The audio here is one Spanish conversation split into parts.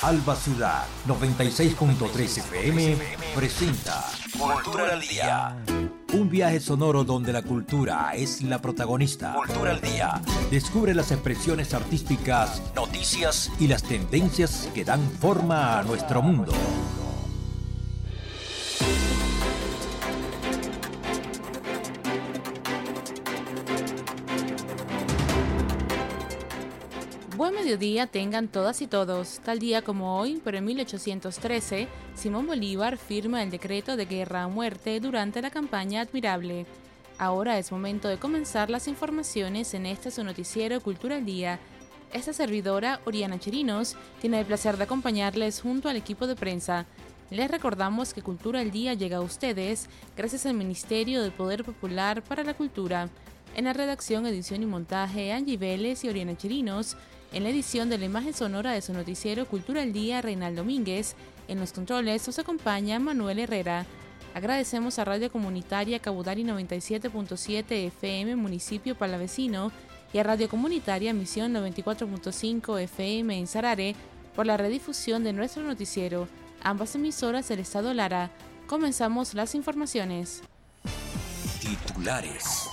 Alba Ciudad 96.3 FM presenta Cultura al Día. Un viaje sonoro donde la cultura es la protagonista. Cultura al Día. Descubre las expresiones artísticas, noticias y las tendencias que dan forma a nuestro mundo. Buen mediodía tengan todas y todos. Tal día como hoy, pero en 1813, Simón Bolívar firma el decreto de guerra a muerte durante la campaña Admirable. Ahora es momento de comenzar las informaciones en este su noticiero Cultura al Día. Esta servidora, Oriana Chirinos, tiene el placer de acompañarles junto al equipo de prensa. Les recordamos que Cultura al Día llega a ustedes gracias al Ministerio de Poder Popular para la Cultura. En la redacción, edición y montaje, Angie Vélez y Oriana Chirinos. En la edición de la imagen sonora de su noticiero Cultura al Día, Reinaldo Domínguez. En los controles nos acompaña Manuel Herrera. Agradecemos a Radio Comunitaria Cabudari 97.7 FM Municipio Palavecino y a Radio Comunitaria Misión 94.5 FM en Sarare por la redifusión de nuestro noticiero. Ambas emisoras del Estado Lara. Comenzamos las informaciones. Titulares.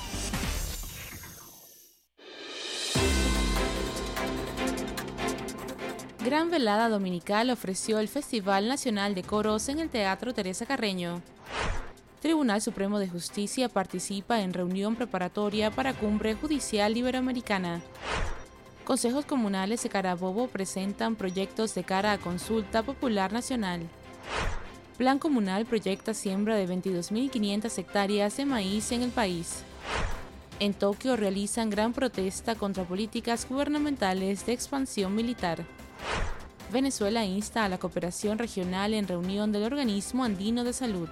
Gran velada dominical ofreció el Festival Nacional de Coros en el Teatro Teresa Carreño. Tribunal Supremo de Justicia participa en reunión preparatoria para Cumbre Judicial Iberoamericana. Consejos comunales de Carabobo presentan proyectos de cara a Consulta Popular Nacional. Plan Comunal proyecta siembra de 22.500 hectáreas de maíz en el país. En Tokio realizan gran protesta contra políticas gubernamentales de expansión militar. Venezuela insta a la cooperación regional en reunión del Organismo Andino de Salud.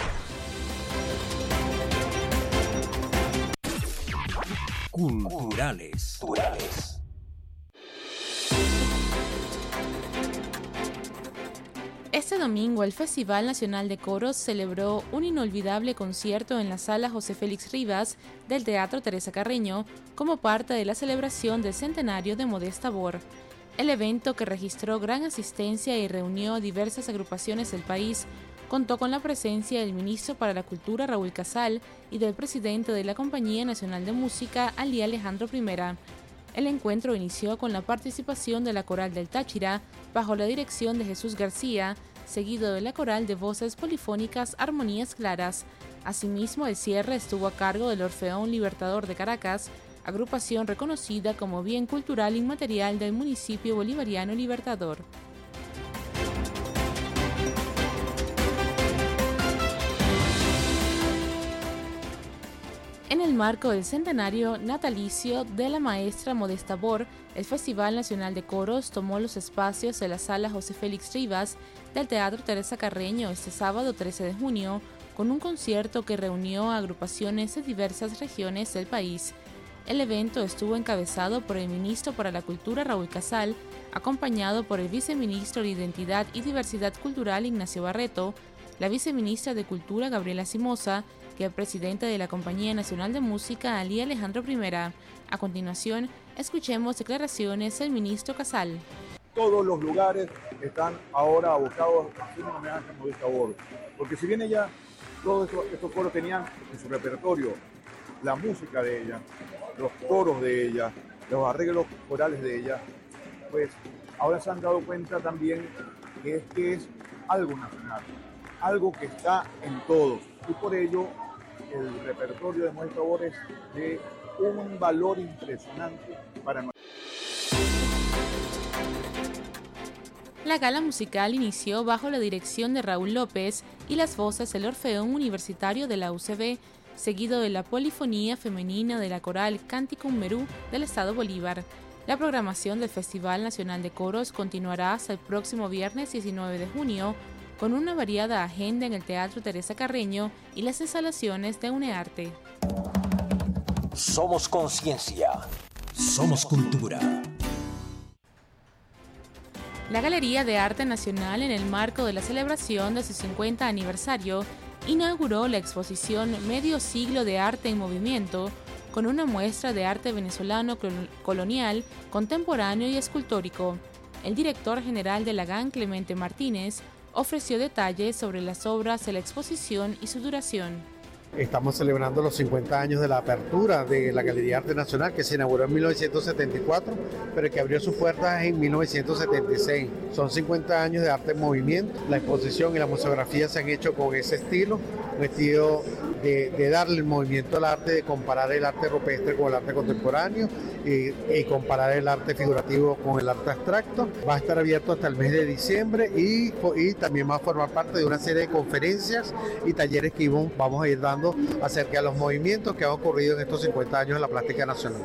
Culturales. Este domingo el Festival Nacional de Coros celebró un inolvidable concierto en la Sala José Félix Rivas del Teatro Teresa Carreño como parte de la celebración del centenario de Modesta Bor. El evento, que registró gran asistencia y reunió diversas agrupaciones del país, contó con la presencia del ministro para la Cultura Raúl Casal y del presidente de la Compañía Nacional de Música, Ali Alejandro I. El encuentro inició con la participación de la Coral del Táchira, bajo la dirección de Jesús García, seguido de la Coral de Voces Polifónicas Armonías Claras. Asimismo, el cierre estuvo a cargo del Orfeón Libertador de Caracas, agrupación reconocida como bien cultural inmaterial del municipio bolivariano Libertador. En el marco del centenario natalicio de la maestra Modesta Bor, el Festival Nacional de Coros tomó los espacios de la Sala José Félix Rivas del Teatro Teresa Carreño este sábado 13 de junio, con un concierto que reunió a agrupaciones de diversas regiones del país. El evento estuvo encabezado por el ministro para la Cultura Raúl Casal, acompañado por el viceministro de Identidad y Diversidad Cultural Ignacio Barreto, la viceministra de Cultura Gabriela Simosa y el presidente de la Compañía Nacional de Música Ali Alejandro I. A continuación, escuchemos declaraciones del ministro Casal. Todos los lugares están ahora abocados a hacer un homenaje a Modesta Bor, porque si bien ella, todos estos coros tenían en su repertorio la música de ella, los coros de ella, los arreglos corales de ella, pues ahora se han dado cuenta también que es algo nacional, algo que está en todos, y por ello el repertorio de Modesta Bor es de un valor impresionante para nosotros. La gala musical inició bajo la dirección de Raúl López y las voces del Orfeón Universitario de la UCB, seguido de la polifonía femenina de la coral Cánticum Merú del Estado Bolívar. La programación del Festival Nacional de Coros continuará hasta el próximo viernes 19 de junio, con una variada agenda en el Teatro Teresa Carreño y las instalaciones de UNEARTE. Somos conciencia. Somos cultura. La Galería de Arte Nacional, en el marco de la celebración de su 50 aniversario, inauguró la exposición Medio Siglo de Arte en Movimiento, con una muestra de arte venezolano colonial, contemporáneo y escultórico. el director general de la GAN, Clemente Martínez, ofreció detalles sobre las obras de la exposición y su duración. Estamos celebrando los 50 años de la apertura de la Galería Arte Nacional, que se inauguró en 1974, pero que abrió sus puertas en 1976. Son 50 años de arte en movimiento. La exposición y la museografía se han hecho con ese estilo, un estilo de darle el movimiento al arte, de comparar el arte rupestre con el arte contemporáneo y comparar el arte figurativo con el arte abstracto. Va a estar abierto hasta el mes de diciembre y también va a formar parte de una serie de conferencias y talleres que vamos a ir dando acerca de los movimientos que han ocurrido en estos 50 años en la plástica nacional.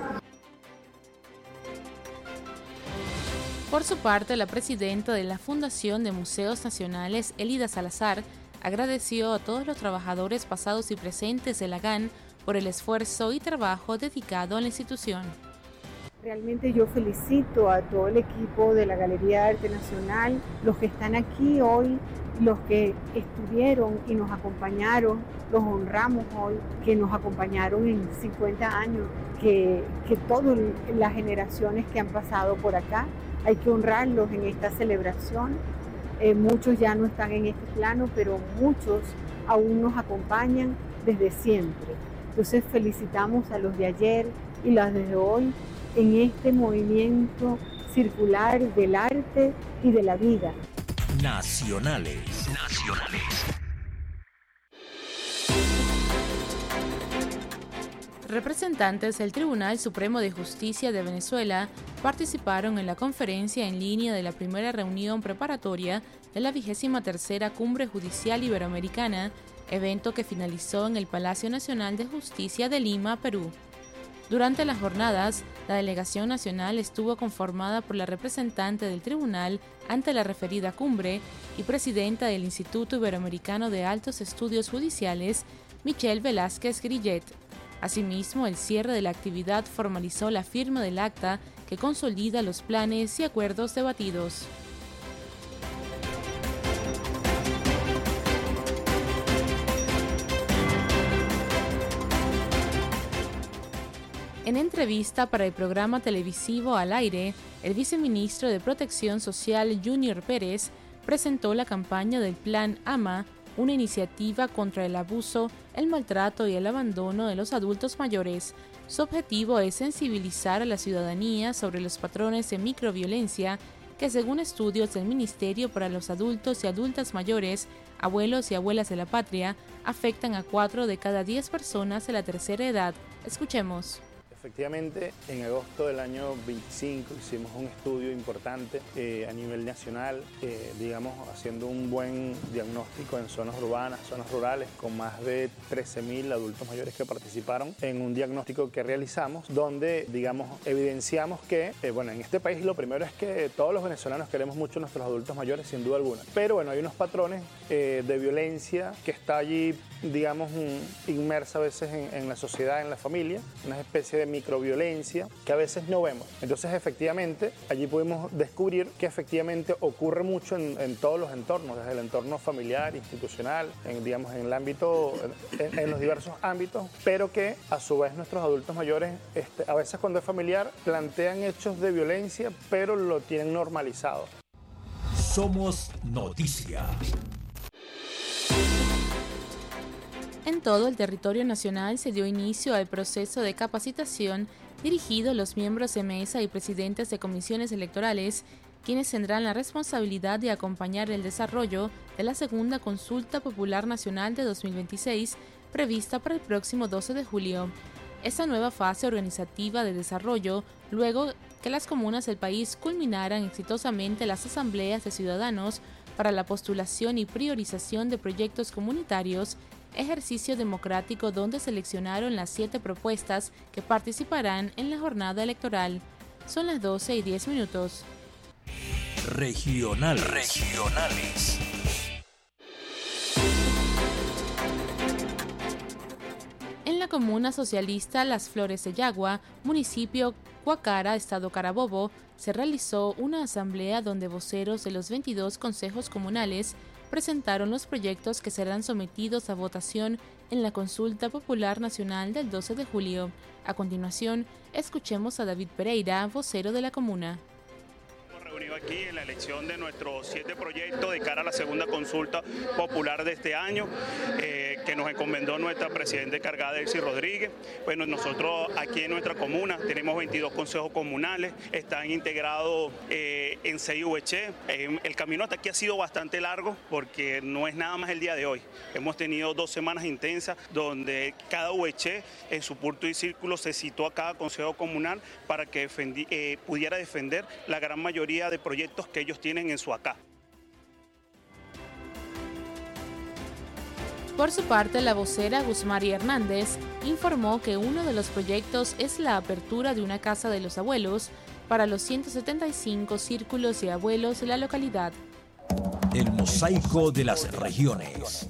Por su parte, la presidenta de la Fundación de Museos Nacionales, Elida Salazar, agradeció a todos los trabajadores pasados y presentes de la GAN por el esfuerzo y trabajo dedicado a la institución. Realmente yo felicito a todo el equipo de la Galería de Arte Nacional, los que están aquí hoy, los que estuvieron y nos acompañaron, los honramos hoy, que nos acompañaron en 50 años, que todas las generaciones que han pasado por acá, hay que honrarlos en esta celebración. Muchos ya no están en este plano, pero muchos aún nos acompañan desde siempre. Entonces felicitamos a los de ayer y los de hoy en este movimiento circular del arte y de la vida. Nacionales. Representantes del Tribunal Supremo de Justicia de Venezuela participaron en la conferencia en línea de la primera reunión preparatoria de la 23ª Cumbre Judicial Iberoamericana, evento que finalizó en el Palacio Nacional de Justicia de Lima, Perú. Durante las jornadas, la delegación nacional estuvo conformada por la representante del tribunal ante la referida cumbre y presidenta del Instituto Iberoamericano de Altos Estudios Judiciales, Michelle Velázquez Grillet. Asimismo, el cierre de la actividad formalizó la firma del acta que consolida los planes y acuerdos debatidos. En entrevista para el programa televisivo Al Aire, el viceministro de Protección Social Junior Pérez presentó la campaña del Plan AMA, una iniciativa contra el abuso, el maltrato y el abandono de los adultos mayores. Su objetivo es sensibilizar a la ciudadanía sobre los patrones de microviolencia que, según estudios del Ministerio para los Adultos y Adultas Mayores, Abuelos y Abuelas de la Patria, afectan a 4 de cada 10 personas de la tercera edad. Escuchemos. Efectivamente, en agosto del año 25 hicimos un estudio importante a nivel nacional, haciendo un buen diagnóstico en zonas urbanas, zonas rurales, con más de 13.000 adultos mayores que participaron en un diagnóstico que realizamos, donde, evidenciamos que, en este país lo primero es que todos los venezolanos queremos mucho a nuestros adultos mayores, sin duda alguna, pero hay unos patrones de violencia que está allí, inmersa a veces en la sociedad, en la familia, una especie de microviolencia que a veces no vemos. Entonces, efectivamente, allí pudimos descubrir que efectivamente ocurre mucho en todos los entornos, desde el entorno familiar, institucional, en el ámbito, en los diversos ámbitos, pero que a su vez nuestros adultos mayores, a veces cuando es familiar, plantean hechos de violencia, pero lo tienen normalizado. Somos noticia. En todo el territorio nacional se dio inicio al proceso de capacitación dirigido a los miembros de mesa y presidentes de comisiones electorales, quienes tendrán la responsabilidad de acompañar el desarrollo de la segunda consulta popular nacional de 2026, prevista para el próximo 12 de julio. Esta nueva fase organizativa de desarrollo, luego que las comunas del país culminaran exitosamente las asambleas de ciudadanos para la postulación y priorización de proyectos comunitarios, ejercicio democrático donde seleccionaron las 7 propuestas que participarán en la jornada electoral. Son las 12:10. Regionales. En la comuna socialista Las Flores de Yagua, municipio Cuacara, estado Carabobo, se realizó una asamblea donde voceros de los 22 consejos comunales presentaron los proyectos que serán sometidos a votación en la consulta popular nacional del 12 de julio. A continuación, escuchemos a David Pereira, vocero de la comuna. Hemos reunido aquí en la elección de nuestros 7 proyectos de cara a la segunda consulta popular de este año, que nos encomendó nuestra presidenta encargada, Delcy Rodríguez. Bueno, nosotros aquí en nuestra comuna tenemos 22 consejos comunales, están integrados en 6 VC. El camino hasta aquí ha sido bastante largo porque no es nada más el día de hoy. Hemos tenido 2 semanas intensas donde cada VC en su punto y círculo se citó a cada consejo comunal para que pudiera defender la gran mayoría de proyectos que ellos tienen en su acá. Por su parte, la vocera Guzmari Hernández informó que uno de los proyectos es la apertura de una casa de los abuelos para los 175 círculos de abuelos de la localidad. El mosaico de las regiones.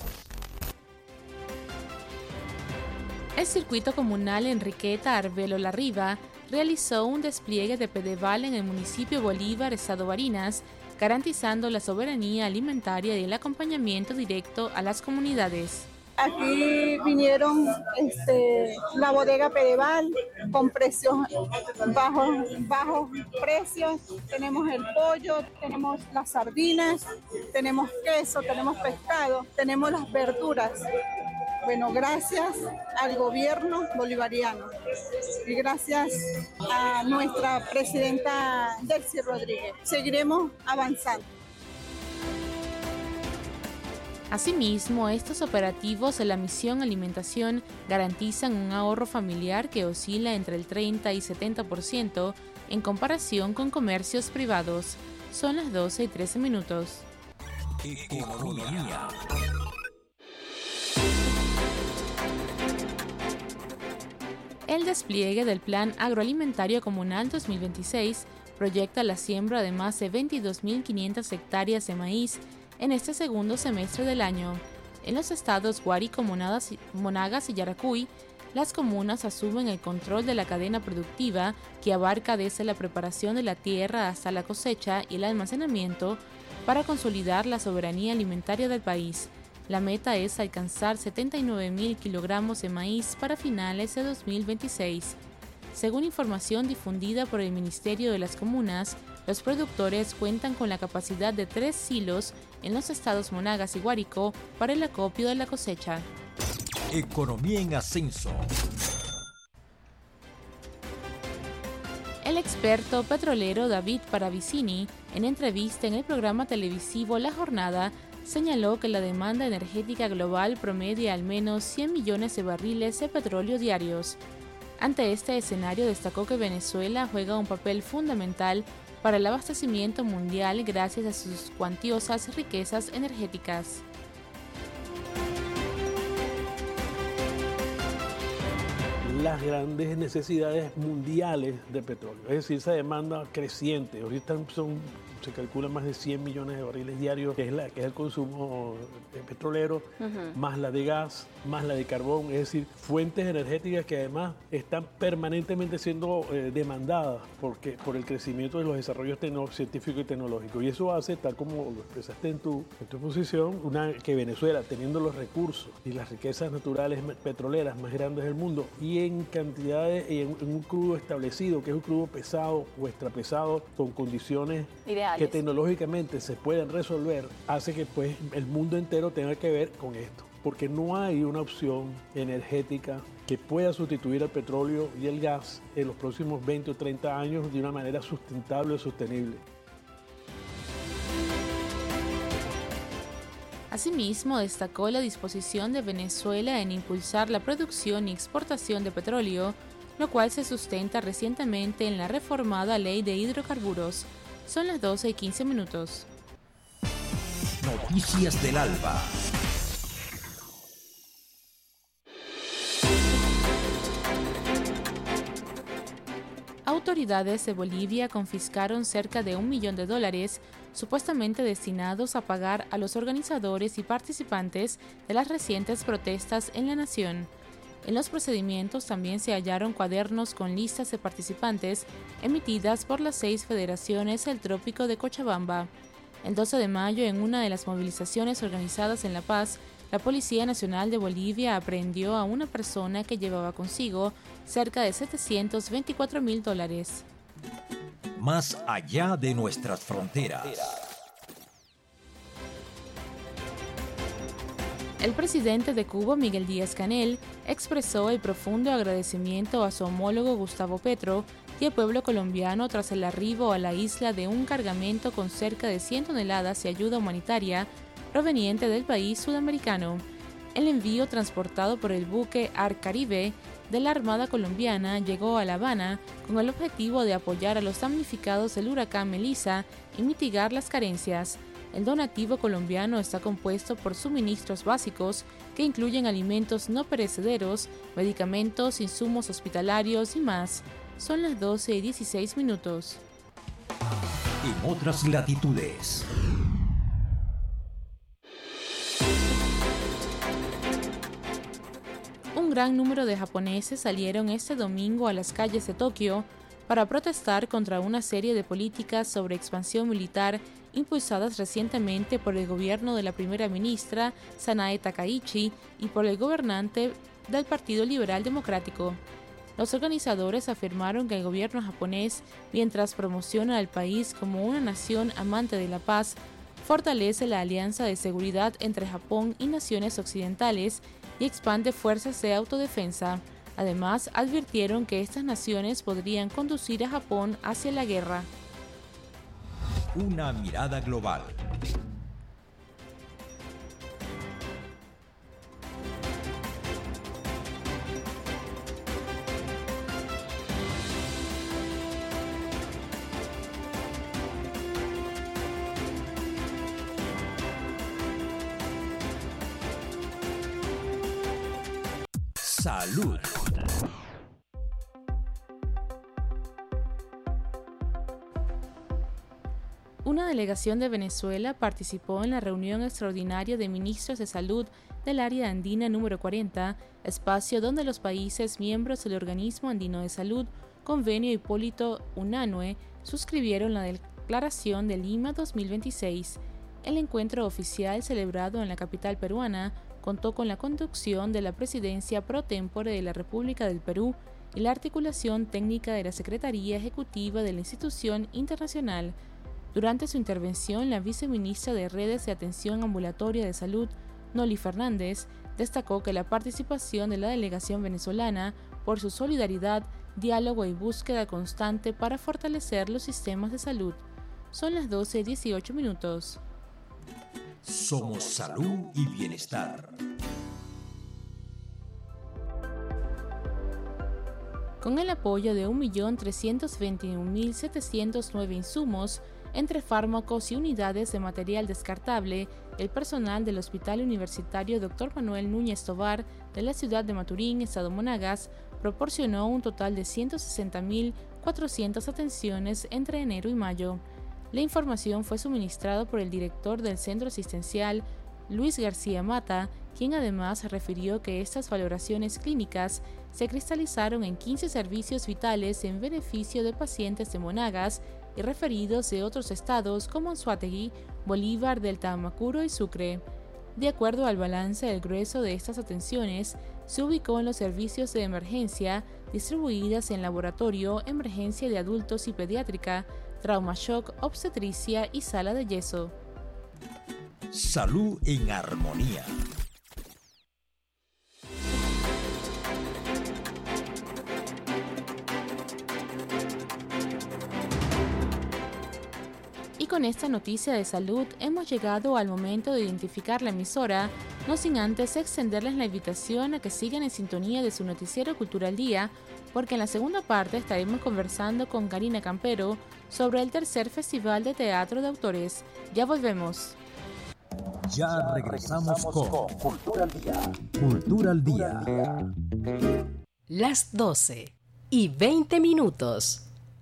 El circuito comunal Enriqueta Arbelo Larriba realizó un despliegue de Pedeval en el municipio Bolívar, Estado Barinas, garantizando la soberanía alimentaria y el acompañamiento directo a las comunidades. Aquí vinieron la bodega Pedeval con precios bajos precios. Tenemos el pollo, tenemos las sardinas, tenemos queso, tenemos pescado, tenemos las verduras. Bueno, gracias al gobierno bolivariano y gracias a nuestra presidenta Delcy Rodríguez. Seguiremos avanzando. Asimismo, estos operativos de la Misión Alimentación garantizan un ahorro familiar que oscila entre el 30 y 70% en comparación con comercios privados. Son las 12:13. Economía. El despliegue del Plan Agroalimentario Comunal 2026 proyecta la siembra de más de 22.500 hectáreas de maíz en este segundo semestre del año. En los estados Guárico, Monagas y Yaracuy, las comunas asumen el control de la cadena productiva que abarca desde la preparación de la tierra hasta la cosecha y el almacenamiento para consolidar la soberanía alimentaria del país. La meta es alcanzar 79.000 kilogramos de maíz para finales de 2026. Según información difundida por el Ministerio de las Comunas, los productores cuentan con la capacidad de 3 silos en los estados Monagas y Guárico para el acopio de la cosecha. Economía en ascenso. El experto petrolero David Paravicini, en entrevista en el programa televisivo La Jornada, señaló que la demanda energética global promedia al menos 100 millones de barriles de petróleo diarios. Ante este escenario, destacó que Venezuela juega un papel fundamental para el abastecimiento mundial gracias a sus cuantiosas riquezas energéticas. Las grandes necesidades mundiales de petróleo, es decir, esa demanda creciente. Ahorita se calcula más de 100 millones de barriles diarios, que es el consumo petrolero, más la de gas, más la de carbón, es decir, fuentes energéticas que además están permanentemente siendo demandadas por el crecimiento de los desarrollos científicos y tecnológicos. Y eso hace, tal como lo expresaste en tu exposición, que Venezuela, teniendo los recursos y las riquezas naturales petroleras más grandes del mundo y en cantidades, en un crudo establecido, que es un crudo pesado o extrapesado, con condiciones ideales que tecnológicamente se pueden resolver, hace que pues el mundo entero tenga que ver con esto, porque no hay una opción energética que pueda sustituir al petróleo y el gas en los próximos 20 o 30 años de una manera sustentable o sostenible. Asimismo, destacó la disposición de Venezuela en impulsar la producción y exportación de petróleo, lo cual se sustenta recientemente en la reformada Ley de Hidrocarburos. Son las 12:15. Noticias del Alba. Autoridades de Bolivia confiscaron cerca de $1 millón, supuestamente destinados a pagar a los organizadores y participantes de las recientes protestas en la nación. En los procedimientos también se hallaron cuadernos con listas de participantes emitidas por las 6 federaciones del Trópico de Cochabamba. El 12 de mayo, en una de las movilizaciones organizadas en La Paz, la Policía Nacional de Bolivia aprehendió a una persona que llevaba consigo cerca de $724.000. más allá de nuestras fronteras. El presidente de Cuba, Miguel Díaz-Canel, expresó el profundo agradecimiento a su homólogo Gustavo Petro y al pueblo colombiano tras el arribo a la isla de un cargamento con cerca de 100 toneladas de ayuda humanitaria proveniente del país sudamericano. El envío transportado por el buque Arcaribe de la Armada colombiana llegó a La Habana con el objetivo de apoyar a los damnificados del huracán Melissa y mitigar las carencias. El donativo colombiano está compuesto por suministros básicos que incluyen alimentos no perecederos, medicamentos, insumos hospitalarios y más. Son las 12:16. En otras latitudes. Un gran número de japoneses salieron este domingo a las calles de Tokio para protestar contra una serie de políticas sobre expansión militar impulsadas recientemente por el gobierno de la primera ministra Sanae Takaichi y por el gobernante del Partido Liberal Democrático. Los organizadores afirmaron que el gobierno japonés, mientras promociona al país como una nación amante de la paz, fortalece la alianza de seguridad entre Japón y naciones occidentales y expande fuerzas de autodefensa. Además, advirtieron que estas naciones podrían conducir a Japón hacia la guerra. Una mirada global. Salud. Una delegación de Venezuela participó en la reunión extraordinaria de ministros de salud del área andina número 40, espacio donde los países miembros del Organismo Andino de Salud, Convenio Hipólito Unanue, suscribieron la Declaración de Lima 2026. El encuentro oficial celebrado en la capital peruana contó con la conducción de la Presidencia pro tempore de la República del Perú y la articulación técnica de la Secretaría Ejecutiva de la institución internacional. Durante su intervención, la viceministra de Redes de Atención Ambulatoria de Salud, Noli Fernández, destacó que la participación de la delegación venezolana por su solidaridad, diálogo y búsqueda constante para fortalecer los sistemas de salud. Son las 12:18. Somos salud y bienestar. Con el apoyo de 1.321.709 insumos, entre fármacos y unidades de material descartable, el personal del Hospital Universitario Dr. Manuel Núñez Tovar de la ciudad de Maturín, Estado Monagas, proporcionó un total de 160.400 atenciones entre enero y mayo. La información fue suministrada por el director del centro asistencial, Luis García Mata, quien además refirió que estas valoraciones clínicas se cristalizaron en 15 servicios vitales en beneficio de pacientes de Monagas y referidos de otros estados como Anzoátegui, Bolívar, Delta Amacuro y Sucre. De acuerdo al balance, el grueso de estas atenciones se ubicó en los servicios de emergencia distribuidas en laboratorio, emergencia de adultos y pediátrica, trauma shock, obstetricia y sala de yeso. Salud en armonía. Y con esta noticia de salud hemos llegado al momento de identificar la emisora, no sin antes extenderles la invitación a que sigan en sintonía de su noticiero Cultura al Día, porque en la segunda parte estaremos conversando con Karina Campero sobre el tercer Festival de Teatro de Autores. Ya volvemos. Ya regresamos con Cultura al Día. Cultura al Día. Las 12:20.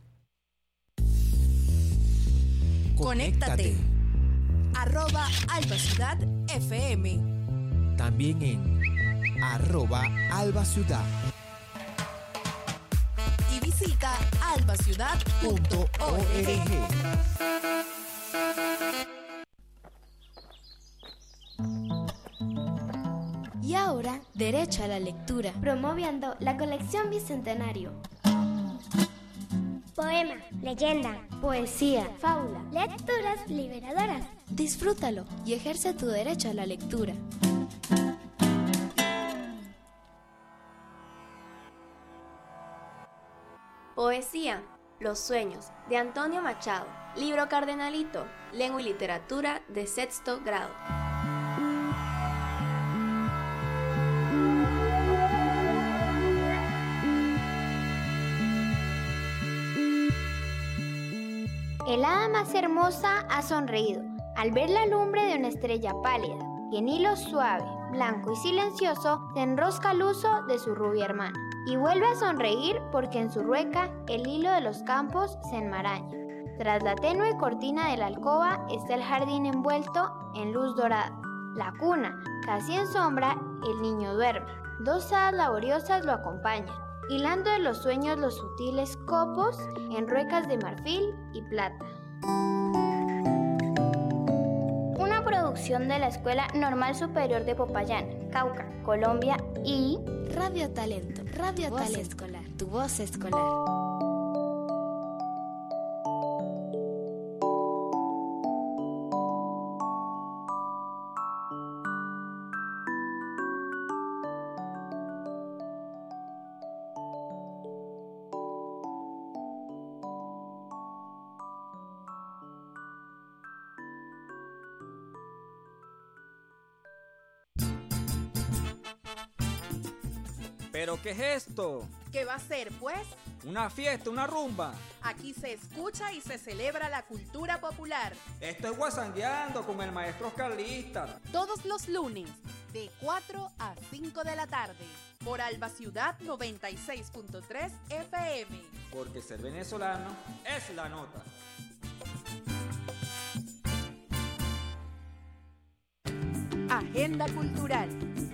Conéctate. @AlbaCiudadFM. También en @AlbaCiudad. Y visita albaciudad.org. Y ahora, derecho a la lectura, promoviendo la colección Bicentenario. Poema, leyenda, poesía, fábula, lecturas liberadoras. Disfrútalo y ejerce tu derecho a la lectura. Poesía, Los sueños, de Antonio Machado. Libro Cardenalito, Lengua y Literatura de sexto grado. El hada más hermosa ha sonreído al ver la lumbre de una estrella pálida, que en hilo suave, blanco y silencioso se enrosca al uso de su rubia hermana. Y vuelve a sonreír porque en su rueca el hilo de los campos se enmaraña. Tras la tenue cortina de la alcoba está el jardín envuelto en luz dorada. La cuna, casi en sombra, el niño duerme. Dos hadas laboriosas lo acompañan, hilando de los sueños los sutiles copos en ruecas de marfil y plata. Una producción de la Escuela Normal Superior de Popayán, Cauca, Colombia y Radio Talento, Radio Talento Escolar, tu voz escolar. ¿Pero qué es esto? ¿Qué va a ser, pues? Una fiesta, una rumba. Aquí se escucha y se celebra la cultura popular. Esto es Guasangueando con el maestro Oscarlista. Todos los lunes, de 4 a 5 de la tarde, por Alba Ciudad 96.3 FM. Porque ser venezolano es la nota. Agenda cultural.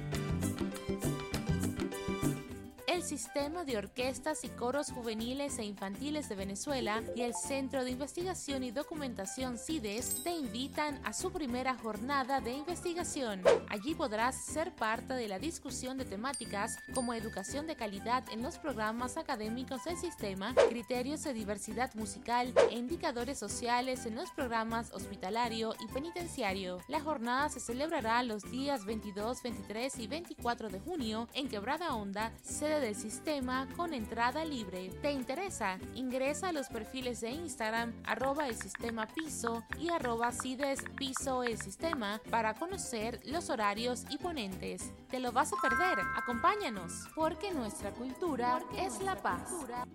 El Sistema de Orquestas y Coros Juveniles e Infantiles de Venezuela y el Centro de Investigación y Documentación CIDES te invitan a su primera jornada de investigación. Allí podrás ser parte de la discusión de temáticas como educación de calidad en los programas académicos del sistema, criterios de diversidad musical e indicadores sociales en los programas hospitalario y penitenciario. La jornada se celebrará los días 22, 23 y 24 de junio en Quebrada Honda, sede del sistema, con entrada libre. ¿Te interesa? Ingresa a los perfiles de Instagram @elsistemapiso y @CIDESPisoElSistema para conocer los horarios y ponentes. ¿Te lo vas a perder? Acompáñanos, porque nuestra cultura es la paz.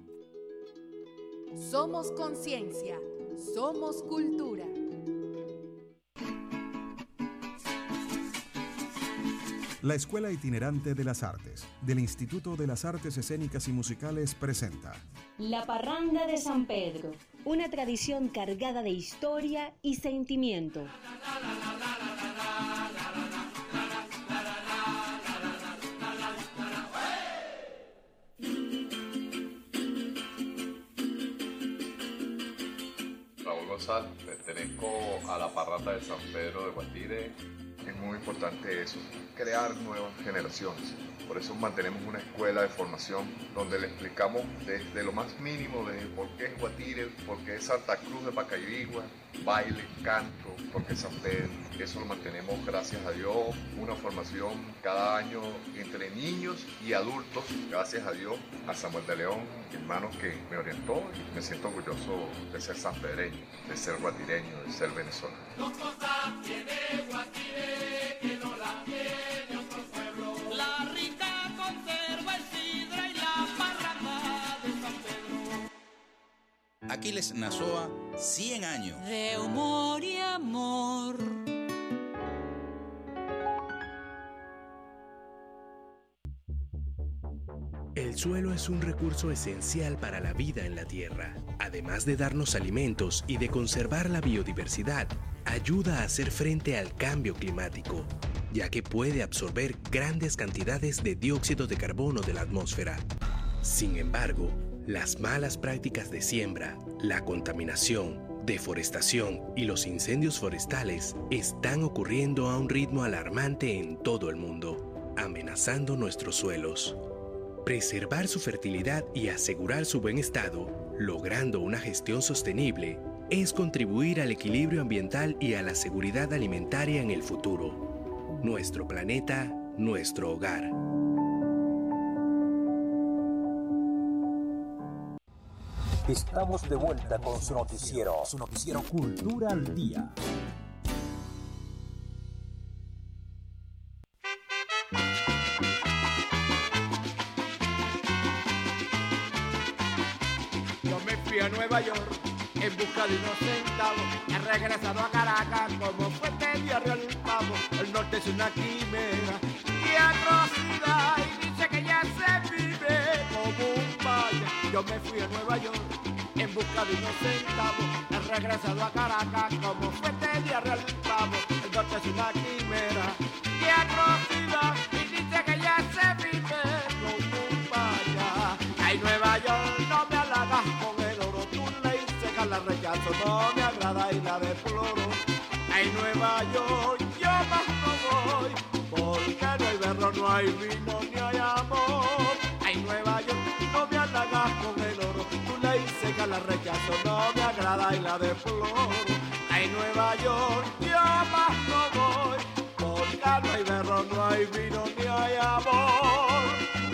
Somos conciencia, somos cultura. La Escuela Itinerante de las Artes, del Instituto de las Artes Escénicas y Musicales, presenta La Parranda de San Pedro, una tradición cargada de historia y sentimiento. Raúl González, pertenezco a la Parranda de San Pedro de Guatire. Es muy importante eso, crear nuevas generaciones. Por eso mantenemos una escuela de formación donde le explicamos desde lo más mínimo de por qué es Guatire, por qué es Santa Cruz de Pacairigua, baile, canto, por qué San Pedro. Eso lo mantenemos, gracias a Dios, una formación cada año entre niños y adultos, gracias a Dios, a Samuel de León, mi hermano que me orientó, y me siento orgulloso de ser sanpedreño, de ser guatireño, de ser venezolano. Aquiles Nazoa, 100 años. De humor y amor. El suelo es un recurso esencial para la vida en la Tierra. Además de darnos alimentos y de conservar la biodiversidad, ayuda a hacer frente al cambio climático, ya que puede absorber grandes cantidades de dióxido de carbono de la atmósfera. Sin embargo, las malas prácticas de siembra, la contaminación, deforestación y los incendios forestales están ocurriendo a un ritmo alarmante en todo el mundo, amenazando nuestros suelos. Preservar su fertilidad y asegurar su buen estado, logrando una gestión sostenible, es contribuir al equilibrio ambiental y a la seguridad alimentaria en el futuro. Nuestro planeta, nuestro hogar. Estamos de vuelta con su noticiero Cultura al Día. Yo me fui a Nueva York en busca de unos centavos, he regresado a Caracas como fuente diario al pavo. El norte es una quimera y atrocidad, y dice que ya se vive como un valle. Yo me fui a Nueva York en busca de unos centavos, he regresado a Caracas como fuente diario al pavo. El norte es una quimera y atrocidad, y dice que ya se vive como un valle. Ay, Nueva York, no me halagas con el oro, tú ley seca la rechazo, no me agrada y la deploro. Ay, Nueva York, yo más no voy, porque no hay berro, no hay vino, ni hay amor. Ay, Nueva York, no me halagas con el oro, tú ley seca la rechazo, no me agrada y la deploro. Ay, Nueva York, yo más no voy, porque no hay berro, no hay vino, ni hay amor.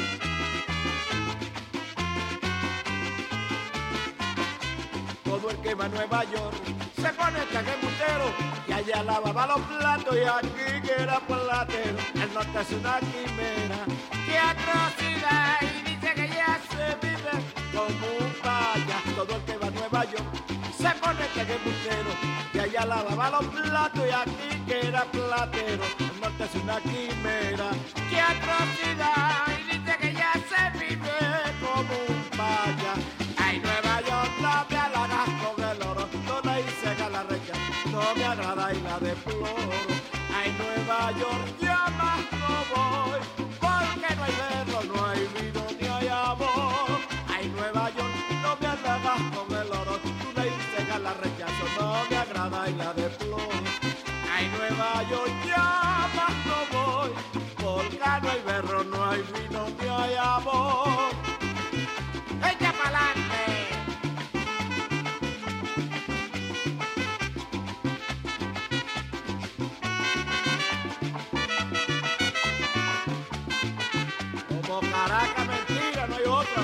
Todo el que va a Nueva York se pone chaquetero y allá lavaba los platos y aquí que era platero. El norte es una quimera, qué atrocidad, y dice que ya se vive como un vaya. Todo el que va a Nueva York se pone chaquetero y allá lavaba los platos y aquí que era platero. El norte es una quimera, qué atrocidad, y dice que ya se vive como un vaya. Ay, Nueva York, no me halagas con el oro, no la hice la recha, no me agrada y la deploro. Ay, Nueva York, ya más no voy, porque no hay berro, no hay vino, ni hay amor. Ay, Nueva York, no me halagas con el oro, tú la hice la rechazo, no me agrada y la deploro. Ay, Nueva York, ya más no voy, porque no hay berro, no hay vino, ni hay amor. ¡Echa pa'lante! Como Caracas, mentira, no hay otra.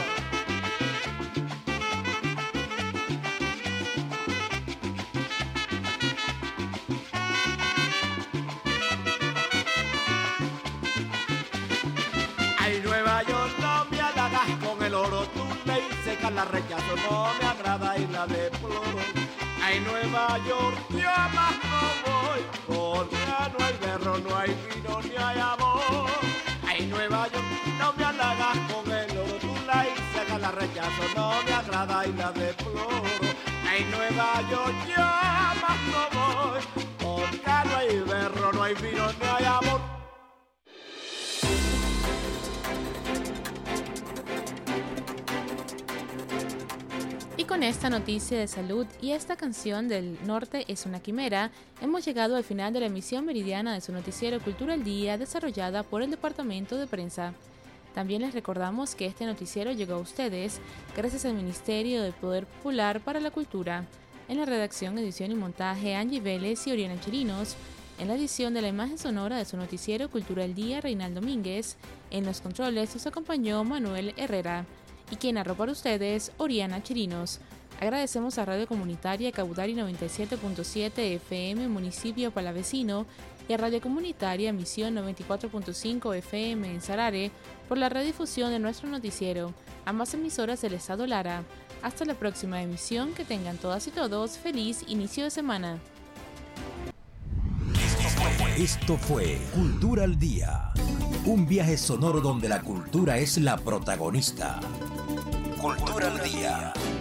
Ay, Nueva York, no me halagas con el oro, tú ley seca la rechazo, no me agrada y la deploro. Ay, Nueva York, yo más no voy, porque no hay berro, no hay vino, ni hay amor. Ay, Nueva York, no me halagas con el oro, tú ley seca la rechazo, no me agrada y la deploro. Ay, Nueva York, yo más no voy, porque no hay berro, no hay vino, ni hay amor. Y con esta noticia de salud y esta canción del norte es una quimera, hemos llegado al final de la emisión meridiana de su noticiero Cultura al Día, desarrollada por el Departamento de Prensa. También les recordamos que este noticiero llegó a ustedes gracias al Ministerio del Poder Popular para la Cultura. En la redacción, edición y montaje, Angie Vélez y Oriana Chirinos. En la edición de la imagen sonora de su noticiero Cultura al Día, Reinaldo Domínguez. En los controles nos acompañó Manuel Herrera. Y quien narró para ustedes, Oriana Chirinos. Agradecemos a Radio Comunitaria Caudari 97.7 FM Municipio Palavecino y a Radio Comunitaria Misión 94.5 FM en Sarare por la redifusión de nuestro noticiero. Ambas emisoras del Estado Lara. Hasta la próxima emisión, que tengan todas y todos feliz inicio de semana. Esto fue Cultura al Día, un viaje sonoro donde la cultura es la protagonista. Cultura al Día.